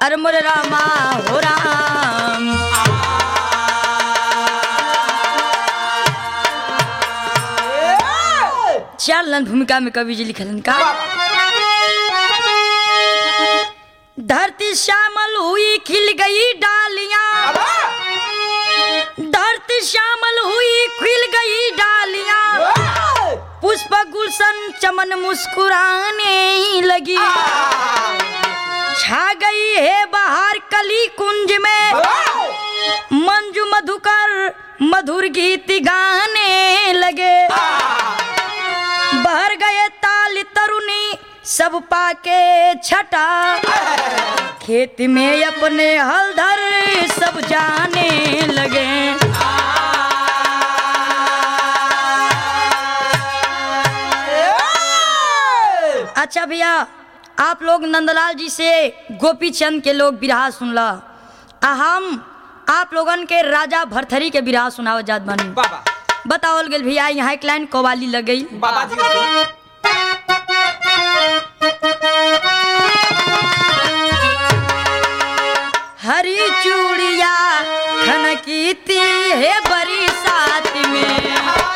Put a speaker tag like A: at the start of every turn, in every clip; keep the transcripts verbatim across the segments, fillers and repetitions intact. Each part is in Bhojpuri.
A: हर मोर रामा हो राम। चार लाइन भूमिका में कवि जी लिखलन का धरती श्यामल हुई खिल गई डालियां, धरती श्यामल हुई खिल गई डालियां, पुष्प गुलशन चमन मुस्कुराने लगी, छा गई है बाहर कली कुंज में, मंजू मधुकर मधुर गीत गाने लगे, बहर गए ताल तरुणी सब पाके छटा, खेत में अपने हलधर सब जाने लगे। अच्छा भैया आप लोग नंदलाल जी से गोपी चंद के लोग बिरहा सुनला, हम आप लोगन के राजा भरथरी के बिरहा सुनाव जात बानी। बताओल गेल भैया यहाँ एक लाइन कवाली लग गई। बाबा जी हरी चूड़िया खनकीती है बरी साथ में,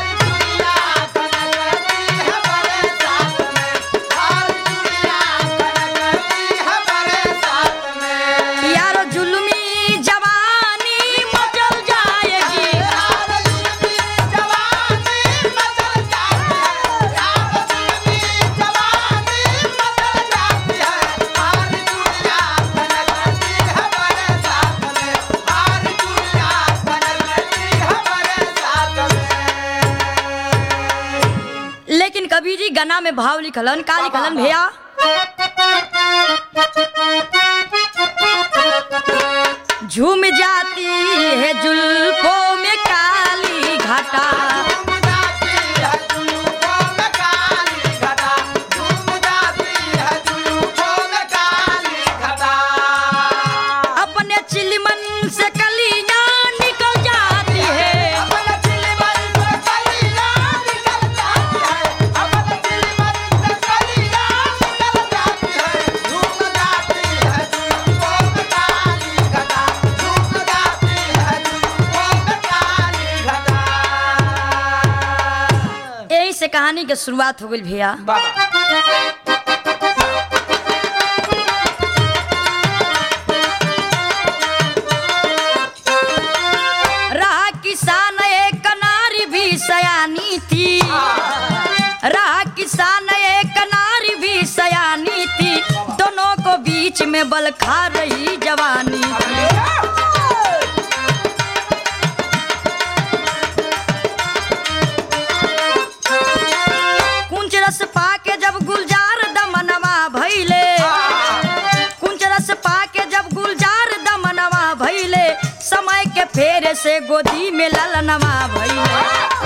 A: यारो जुल्मी जवानी मचल जाएगी, लेकिन कबीर जी गाना में भाव लिखलन का लिखलन भैया झूम जाती है जुल्फों में काली घटा, अपने चिलमन से कलियां निकल जाती है, से कहानी की शुरुआत हो गई भैया। रहा किसान एक नारी भी सयानी थी, रहा किसान एक नारी भी सयानी थी, दोनों को बीच में बल खा रही जवानी थी। रस पाके जब गुलजार दमनवा भइले, कुंज रस पाके जब गुलजार दमनवा भइले, समय के फेरे से गोदी में ललनवा भइले।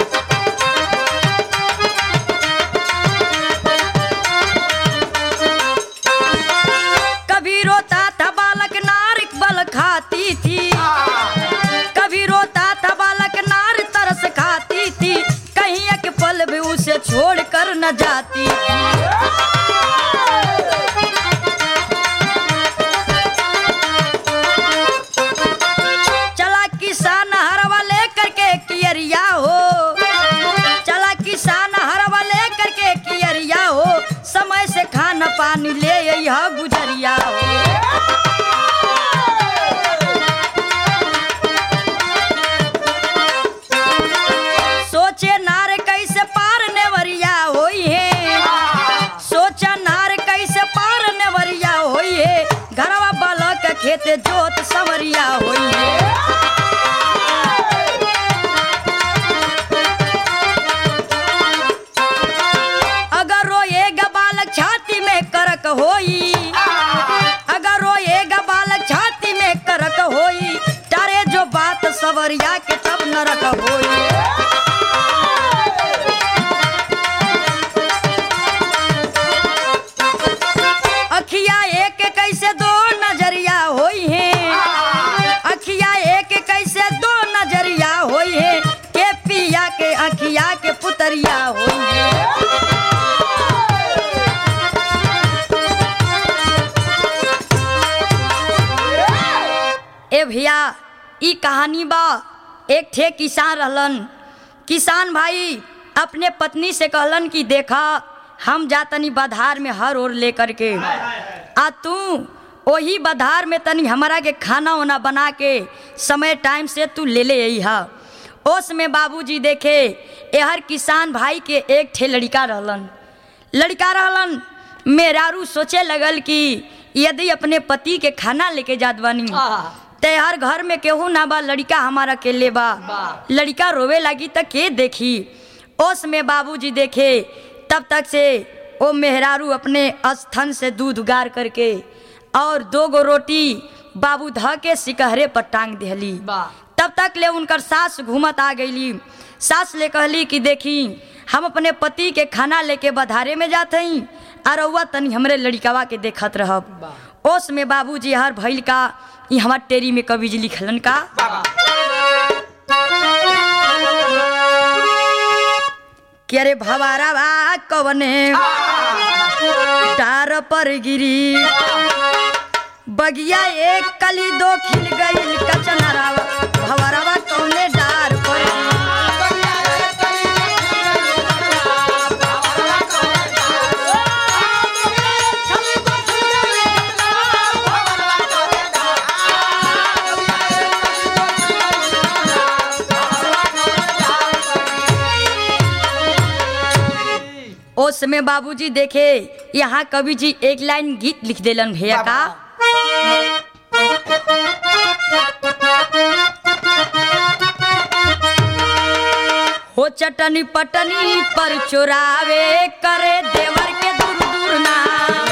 A: कभी रोता था बालक नार बल खाती थी, कभी रोता था बालक नार तरस खाती थी, कहीं एक पल भी उसे छोड़ कर न जाती थी। चला किसान हरवा लेकर के कियरिया हो, चला किसान हरवा लेकर के कियरिया हो, समय से खाना पानी ले यह गुजरिया हो। सोचे नार कैसे पार नेवरिया होई है, सोचा नार कैसे पार नेवरिया होई है, घरवा बालक खेते जोत सवरिया होई है। अगर रोएगा बालक छाती में करक होई, अगर रोएगा बालक छाती में करक होई, डरे जो बात सवरिया के तब नरक होई। अखिया एक कैसे दो नजरिया होई है, अखिया एक कैसे दो नजरिया होई है, के पिया के अखिया के पुतरिया होई है। ए भैया ई कहानी बा एक ठे किसान रहलन। किसान भाई अपने पत्नी से कहलन कि देखा हम जातनी बधार में हर ओर लेकर के आ तू वही बधार में तनी हमारा के खाना वाना बना के समय टाइम से तू ले ले आई हा। ओस में बाबूजी देखे एहर किसान भाई के एक ठे लड़का रहलन लड़का रहलन मेहरारू सोचे लगल कि यदि अपने पति के खाना लेके जात बानी ते हर घर में केहू ना बा, लड़का हमारा के ले बा, लड़का रोवे लगी त के देखी। ओस में बाबूजी देखे तब तक से वो मेहरारू अपने स्थन से दूध गार करके और दो गो रोटी बाबू ध के सिकहरे पर टांग दिहली। तब तक ले उनकर सास घूमत आ गईली। सास ले कहली कि देखी हम अपने पति के खाना लेके बधारे में जाते हैं और रउआ तनी हमरे लड़कावा के देखत रहब। ओस में बाबूजी हर भइल का ई हमार टेरी में कवि जी लिखलन का कि अरे भवारा बा कवने टार पर गिरी बगिया एक कली दो खिल गई कचनरा भवारा बा कवने डार पर ओस में बाबूजी देखे यहाँ कवि जी एक लाइन गीत लिख देलन भैया का हो चटनी पटनी पर चुरावे करे देवर के दूर दूर ना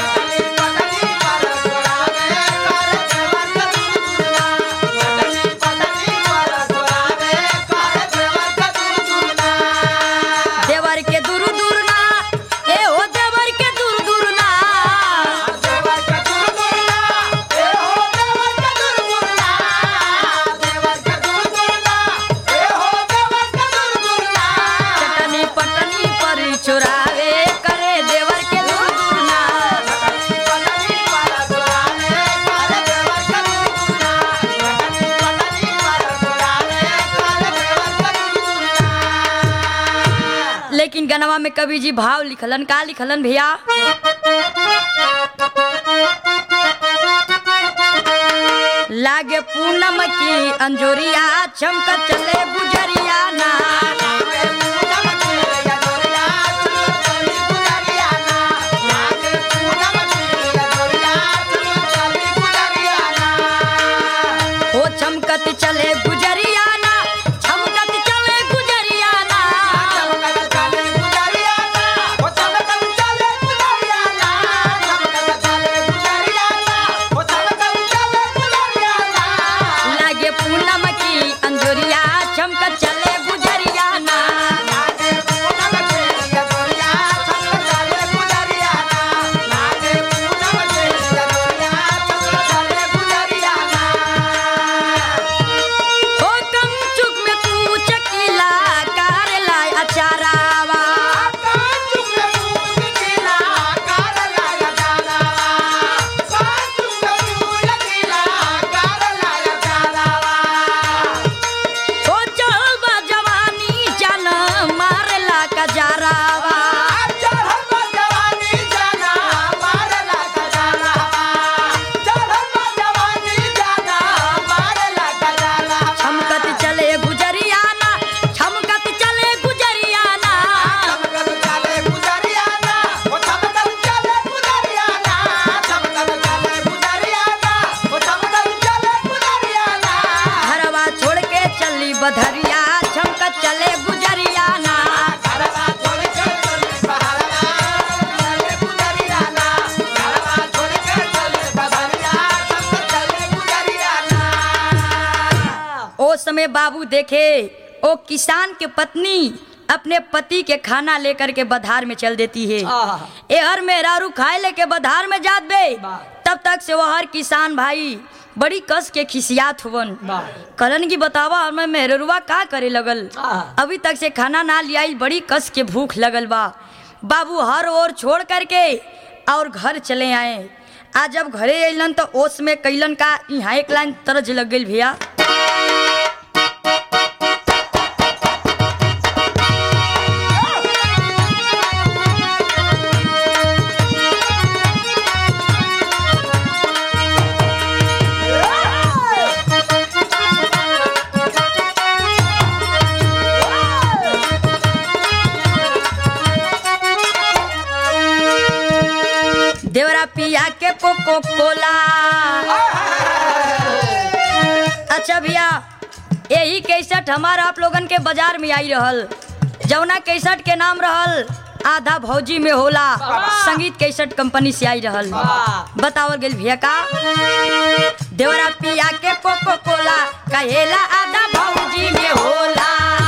A: देवर के दूर दूर ना ए हो देवर के दूर दूर ना देवर के दूर दूर ना ए हो देवर के दूर दूर ना देवर के दूर दूर ना ए हो देवर के दूर दूर ना चटनी पटनी पर चुरावे करे देवर के दूर दूर ना चटनी पटनी पर चुरावे करे देवर के दूर दूर ना चटनी पटनी पर चुरावे करे देवर के दूर दूर ना। लेकिन गनवा में कवि जी भाव लिखलन का लिखलन भैया लागे पूनम की अंजोरिया चमक चले गुजरिया ना ओ चमकत चले गुजरिया ना चमकत चले गुजरिया ना चमकत चले गुजरिया ना ओ चमकत चले गुजरिया ना चमकत चले गुजरिया ना ओ चमकत चले गुजरिया ना लागे पूनम की अंजोरिया चमकत चले गुजरिया ना लागे पूनम की अंजोरिया चमकत चले गुजरिया ना लागे पूनम की अंजोरिया चमकत चले गुजरिया ना। ओ कंचुक में तू चकीला कार लाय अचारावा कंचुक में तू चकीला कार लाय अचारावा कंचुक में तू चकीला कार लाय अचारावा ओ चल बा जवानी जान मारला का जारावा चल बा जवानी जान मारला का जारावा चल बा जवानी जान मारला का जारावा चमकत चले गुजरिया ना चमकत चले गुजरिया ना चमकत चले गुजरिया ना ओ चमकत चले गुजरिया ना चमकत चले गुजरिया ना ओ चमकत चले गुजरिया ना घरवा छोड़ के चली बधरिया चमकत चले गुजरिया ना घरवा छोड़ के चली बहरवा चले गुजरिया ना घरवा छोड़ के चली बधरिया चमकत चले गुजरिया ना। ओ समय बाबू देखे ओ किसान के पत्नी अपने पति के खाना लेकर के बधार में चल देती है। ए हर मेहरारू खाए लेके बधार में जात बे तब तक से वो हर किसान भाई बड़ी कस के खिसियात हुवन कलन की बतावा हमें मेहरुआ का करे लगल अभी तक से खाना ना लिया बड़ी कस के भूख लगल बा। बाबू हर ओर छोड़ करके और घर चले आए आज जब घरे अइलन तो ओस में कैलन का यहाँ एक लाइन तरज लग गई भैया। देवरा पिया के कोको कोला। अच्छा भैया यही कैसेट हमारा आप लोगन के बाजार में आई रहल, जौना कैसेट के नाम रहल आधा भौजी में होला, संगीत कैसेट कंपनी से आई रहल। बतावल गेल भैया का देवरा पिया के कोको कोला कहेला आधा भौजी में होला।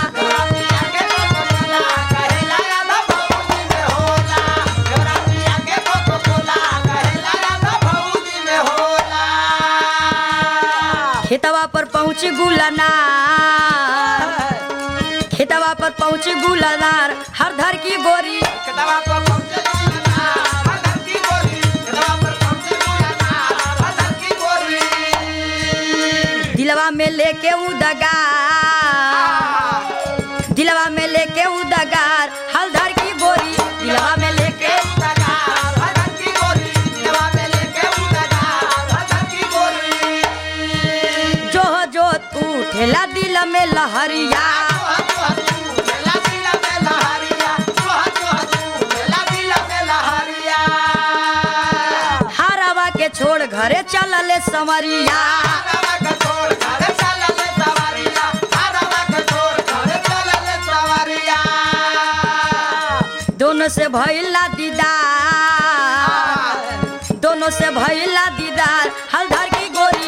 A: खेतवा पर पहुँची गुलनार, खेतवा पर पहुँची गुलनार हर धर की गोरी। खेतवा पर पहुँची गुलनार हर धर की गोरी, खेतवा पर पहुँची गुलनार हर धर की गोरी। दिलवा में लेके उदगार, दिलवा में लेके उदगार हर धर की गोरी, दिलवा में लेके उदगार हर धर की गोरी, दिलवा में लेके उदगार हर धर की गोरी। जो जो तू ठेला दिल में लहरिया, हरवा के छोड़ घरे चलले समरिया। दोनों से भइला दीदार, दोनों से भइला दीदार हलधर की गोरी।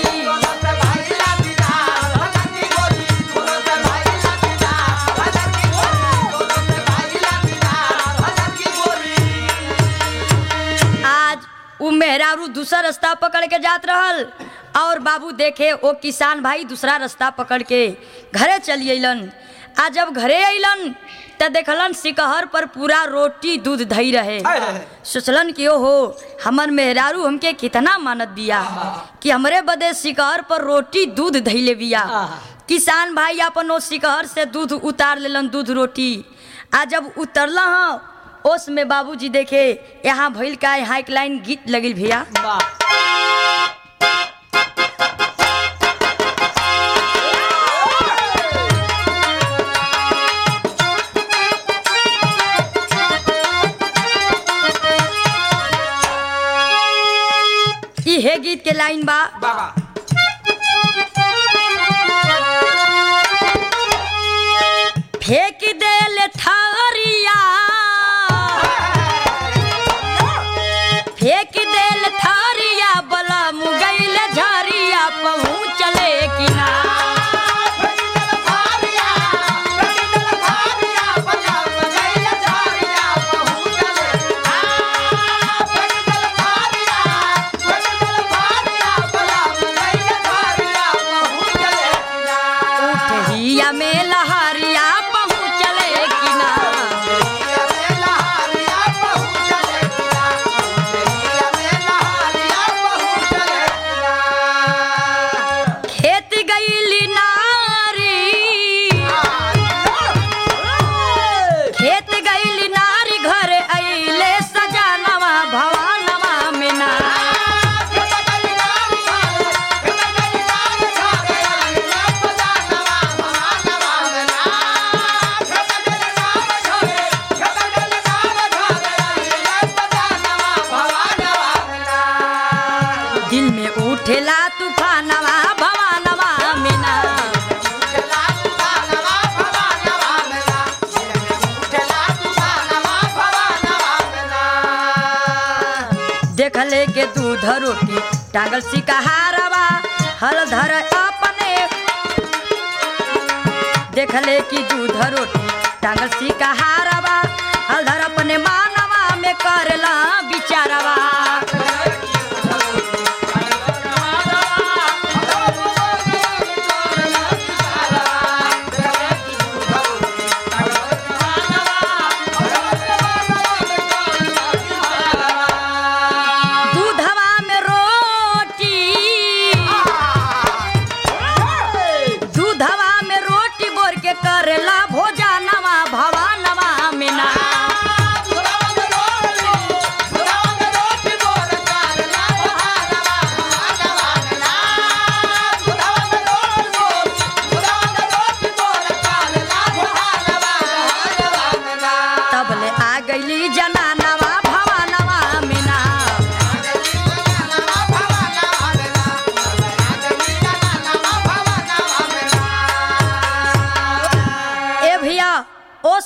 A: मेहरारू दूसरा रास्ता पकड़ के जात रहल और बाबू देखे वो किसान भाई दूसरा रास्ता पकड़ के घरे चली अलन। आ जब घरे अलन त देखलन सिकहर पर पूरा रोटी दूध धई रहे। सोचलन कि ओ हो हमर मेहरारू हमके कितना मानत बिया कि हमरे बदे सिकहर पर रोटी दूध धइले बिया। किसान भाई अपन ओ सिकहर से दूध उतार लेलन, दूध रोटी। आ जब उतरला हाँ ओस में बाबूजी देखे यहाँ भइल का, यहाँ एक लाइन गीत लगिल भैया। ये गीत के लाइन बा बाबा। फेंक देले थारिया, फेंक देल थारिया बला मुगैल झारिया पहुँचले किनार। उठिया में लहरिया पहुँचले किनार। उठेला तूफानवा भवानवा में ना, उठेला तूफानवा भवानवा में ना, उठेला तूफानवा भवानवा में ना। देखले के दूध रोटी टांगल सिकहारवा हलधर अपने, देखले की दूध रोटी टांगल सिकहारवा हलधर अपने मानवा में करला बिचारवा। दूधवा में रो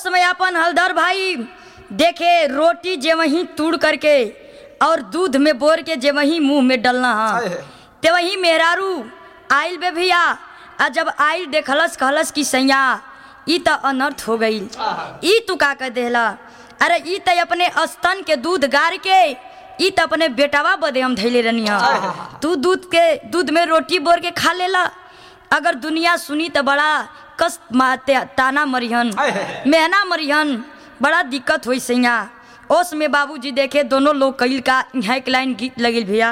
A: समय अपन हलधर भाई देखे रोटी जे वहीं तूड़ करके और दूध में बोर के जे वहीं मुंह में डलना है ते वहीं मेहरारू आइल बे भैया। आ जब आइल देखलस कहलस कि सैया ई त अनर्थ हो गई, ई तू का कह देला, अरे ई त अपने स्तन के दूध गार के ई त अपने बेटावा बदे हम धैले रहनी है, तू दूध के दूध में रोटी बोर के खा लेला। अगर दुनिया सुनी तो बड़ा कष्ट माते ताना मरिहन मेहना मरिहन बड़ा दिक्कत हुई सैया। ओस में बाबूजी देखे दोनों लोग कईल का यहाँ एक लाइन गीत लगिल भैया।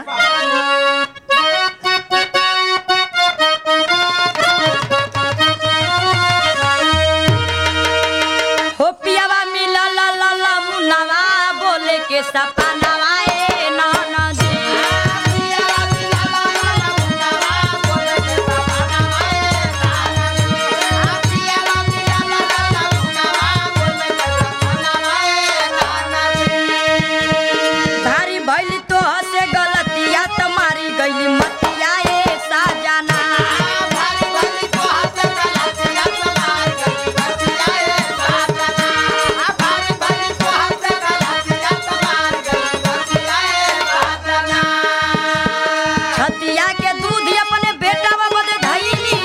A: हो पियावा मिला ला ला ला मुनावा बोले के सपनावा ए नाना जी, भारी भइली तो हसे गलतिया तुम्हारी गईली मतिया ए साजना, छतिया के दूध अपने बेटा बदे धैली,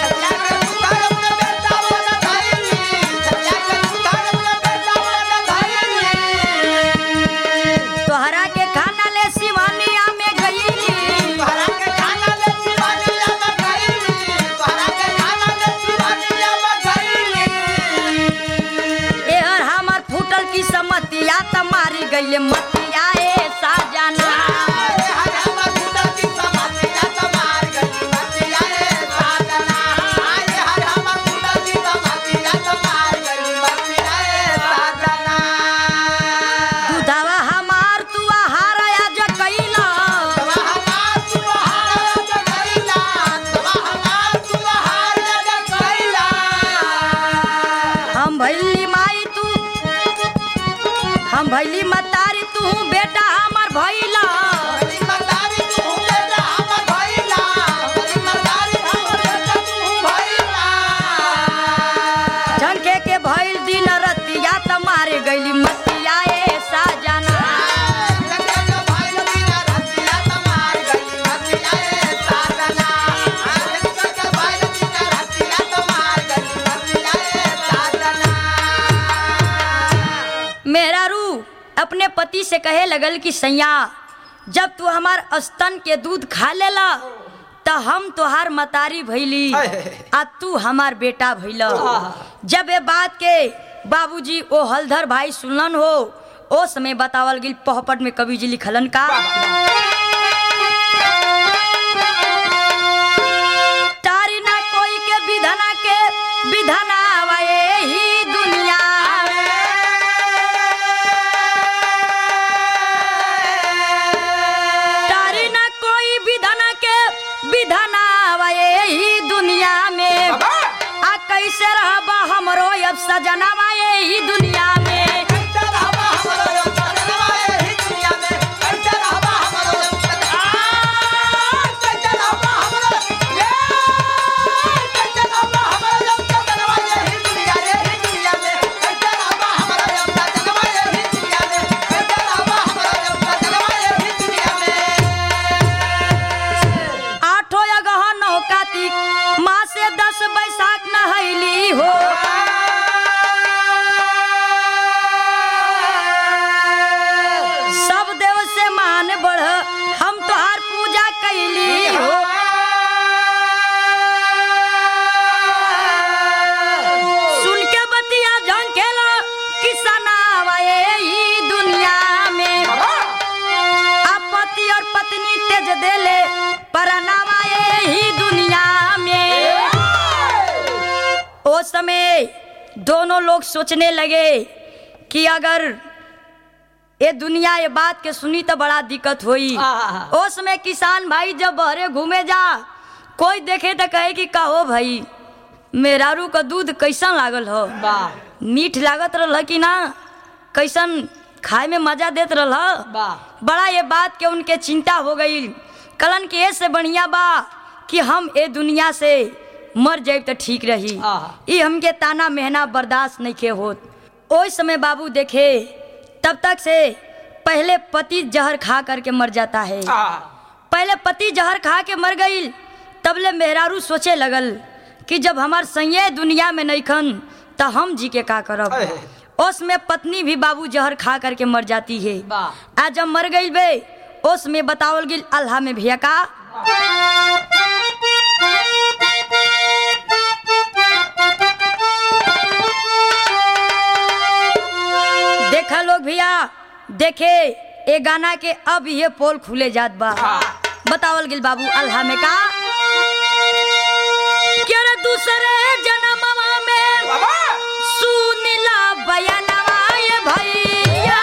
A: तोहरा के खाना ले सिवानिया में गईली, एहर हमर फूटल की समतिया तुम्हारी गईले मतिया ए साजना, दूधावा हमार तू आहार आज कइला, हम भैली माई तू हम भैली मतारी तू बेटा हमर भैला, झंके के भइल दिन रतिया तुम्हारे गईली मतिया ए साजना, मेहरारू अपने पति से कहे लगल कि सैया जब तू हमार स्तन के दूध खा लेला त हम तोहार मतारी भैली आ तू हमार बेटा भैला। जब ये बात के बाबूजी ओ हलधर भाई सुनलन हो ओ समय बतावल गिल पोहपट में कवि जी लिखलन का, तारी ना कोई के विधना के विधना आवे ही दुनिया में, तारी ना कोई विधना के विधना आवे ही दुनिया में, आ कैसे रहबा हमरो अब सजनावा ही दुनिया में, आठो अगहन नौ कार्तिक माँ से दस बैसाख नहैली हो, सब देव से मान बढ़ हम तोहार पूजा कैली हो, सुन के बतिया झंकेला किसनावा ही दुनिया में, आ पति और पत्नी तेज देले परनावा ही दुनिया में। ओ समय दोनों लोग सोचने लगे कि अगर ये दुनिया ये बात के सुनी तो बड़ा दिक्कत हुई। उस समय किसान भाई जब बहरे घूमे जा कोई देखे तो कहे कि कहो भाई मेहरारू का दूध कैसन लागल हो, मीठ लागत रहा कि ना, कैसन खाए में मजा देत रहा, बड़ा ये बात के उनके चिंता हो गई। कलन के ऐसे बढ़िया बा कि हम ए दुनिया से मर जाए तो ठीक रही, ये हमके ताना मेहना बर्दाश्त नहीं के होत। उस समय बाबू देखे तब तक से पहले पति जहर खा करके मर जाता है। पहले पति जहर खा के मर गई, तबले मेहरारू सोचे लगल कि जब हमार सैये दुनिया में नहीं खन तो हम जी के का करब। उसमें पत्नी भी बाबू जहर खा करके मर जाती है। आज जब मर गई बे उसमें बतावल गई अल्लाह में भैया का देखा लोग भैया देखे ए गाना के अब ये पोल खुले जात बा। बतावल गिल बाबू अल्लाह में का क्या दूसरे जन्मवा में सुनिला बयानवा ये भैया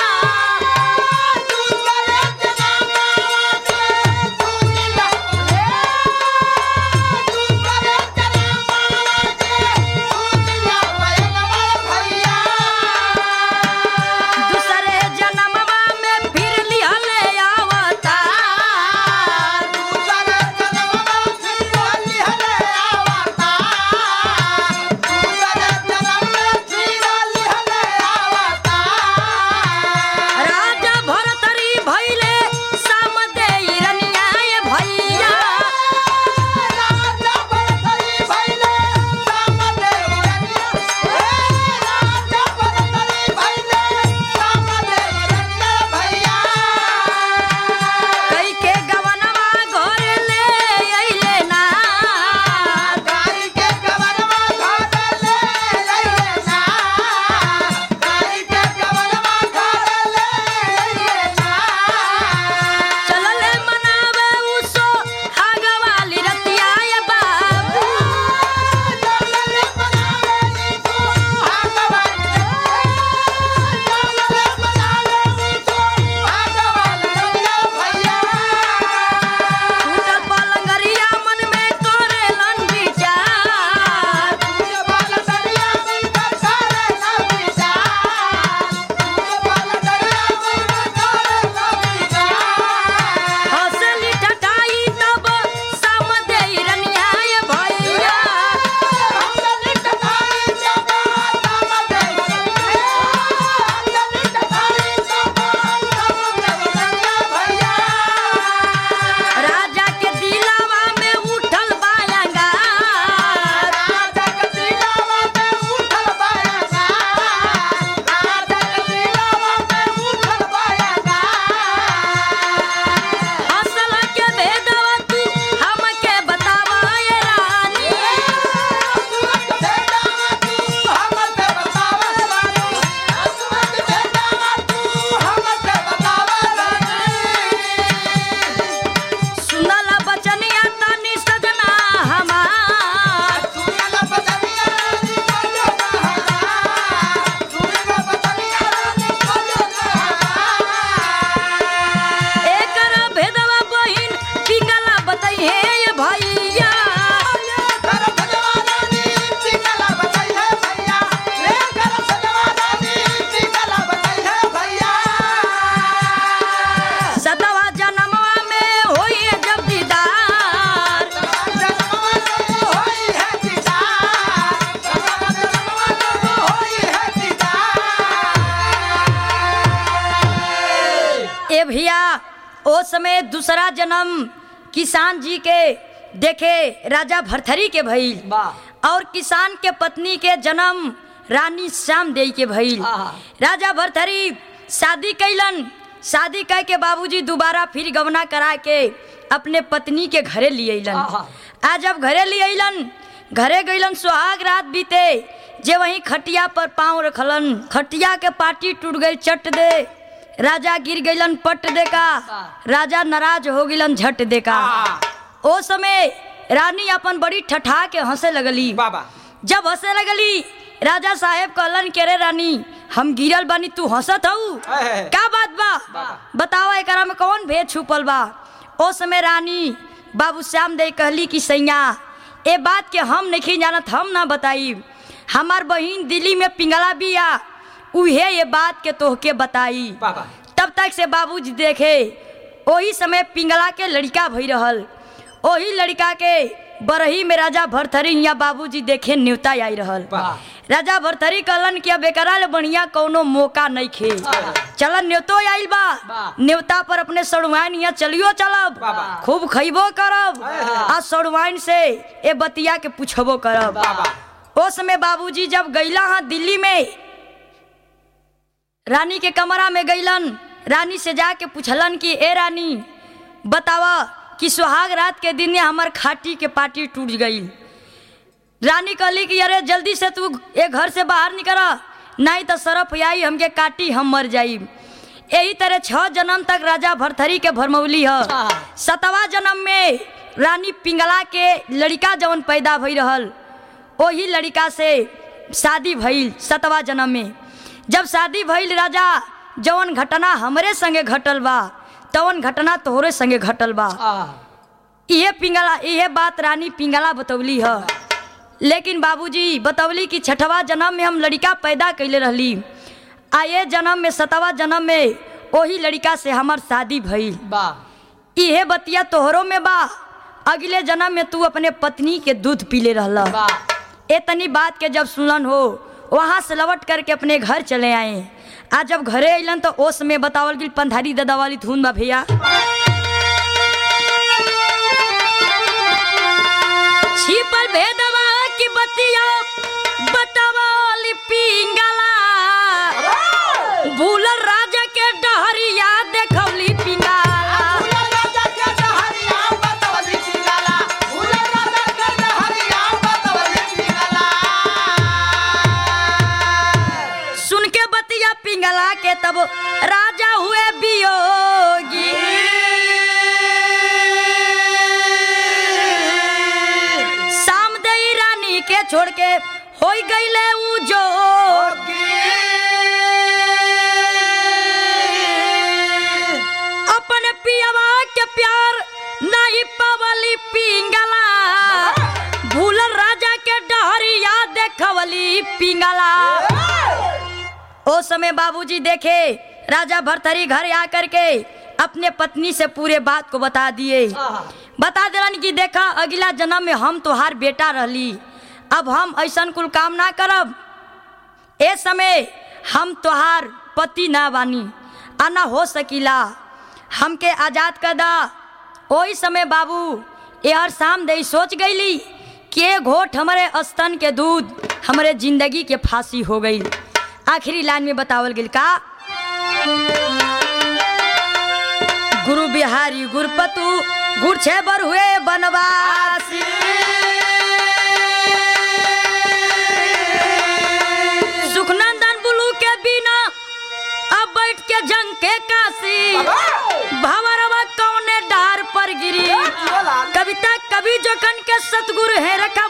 A: ओ समय दूसरा जन्म किसान जी के देखे राजा भरथरी के भइल और किसान के पत्नी के जन्म रानी श्याम देई के भइल। राजा भरथरी शादी कैलन, शादी कह के बाबूजी दोबारा फिर गवना करा के अपने पत्नी के घरे लिए अलन। आज जब घरे लिए अलन, घरे गईलन, सुहाग रात बीते, जे वहीं खटिया पर पाँव रखलन, खटिया के पाटी टूट गई चट दे, राजा गिर गईलन पट दे का, राजा नाराज हो गईलन झट दे का। ओ समय रानी अपन बड़ी ठठा के हंसे लगली। बाबा जब हंसे लगली राजा साहेब कहलन के रे रानी हम गिरल बानी तू हंसत हऊ, क्या बात बा बतावा एकरा में कौन भेद छुपल बा। ओ समय रानी बाबू श्याम दे कहली कि सैया ए बात के हम नहीं जानत, हम ना बताई, हमार बहिन दिल्ली में पिंगला बिया, उहे ये बात के तोहके बताई। तब तक से बाबूजी देखे ओही समय पिंगला के लड़का भई रहल, ओही लड़का के बरही में राजा भरथरी यहाँ बाबूजी देखे न्योता आई रहल। राजा भरथरी कहलन कि अब एकरा ले बढ़िया कौनो मौका नहीं खे, चलन न्योतो आइल बा, न्योता पर अपने सड़ुआइन यहाँ चलियो चलब, खूब खइबो करब आ सड़ुआइन से ए बतिया के पूछबो करब। उस समय बाबूजी जब गईला हाँ दिल्ली में, रानी के कमरा में गईलन, रानी से जाके पूछलन कि ए रानी बतावा कि सुहाग रात के दिन हमार खाटी के पाटी टूट गई। रानी कहली कि अरे जल्दी से तू एक घर से बाहर निकला, नहीं तो सरफ आई हमके काटी हम मर जाई। यही तरह छह जन्म तक राजा भरथरी के भरमौली है। सतवा जन्म में रानी पिंगला के लड़का जवन पैदा भई रहल, वही लड़का से शादी भइल सतवा जन्म में। जब शादी भइल राजा जवन घटना हमरे संगे घटल बा तवन घटना तोहरे संगे घटल बा। इहे पिंगला इहे बात रानी पिंगला बतौली है। लेकिन बाबूजी बतौली कि छठवा जन्म में हम लड़का पैदा कैले रहली, आ ये जन्म में सतवा जन्म में वही लड़का से हमार शादी भइल। इहे बतिया तोहरों में बा, अगले जन्म में तू अपने पत्नी के दूध पीले रहला। ए तनी बात के जब सुनलन हो, वहाँ से लौट करके अपने घर चले आए। आज जब घरे अलन तो ओस में बतावल गई पंधारी दादा वाली धुन बा भैया। छिपल भेदवा की बतिया बतावली पिंगला, भूलर राजा के डहरिया देखौली पिंगला। सुन के बतिया पिंगला के तब राजा हुए वियोगी। सामदई रानी के छोड़ के हो गईले उ जोगी। अपने पियवा के प्यार नहीं पवली पिंगला, भूलर राजा के डहरिया देखवली पिंगला। उस समय बाबूजी देखे राजा भरथरी घर आकर के अपने पत्नी से पूरे बात को बता दिए। बता दिलन कि देखा अगला जन्म में हम तोहार बेटा रहली, अब हम ऐसन कुल काम ना करब। ए समय हम तोहार पति ना बानी, आना हो सकीला, हमके आजाद कर दा। ओही समय बाबू यार शाम दे सोच गईली कि घोट हमारे स्तन के दूध हमारे जिंदगी के फांसी हो गई। आखिरी लाइन में बतावल गेल का, गुरु बिहारी गुरपतु गुर छे बर हुए बनवासी। सुखनंदन बुलू के बिना अब बैठ के जंग के काशी, भंवरवा कौने डार पर गिरी। कविता कवि जोखन के सतगुरु है रखा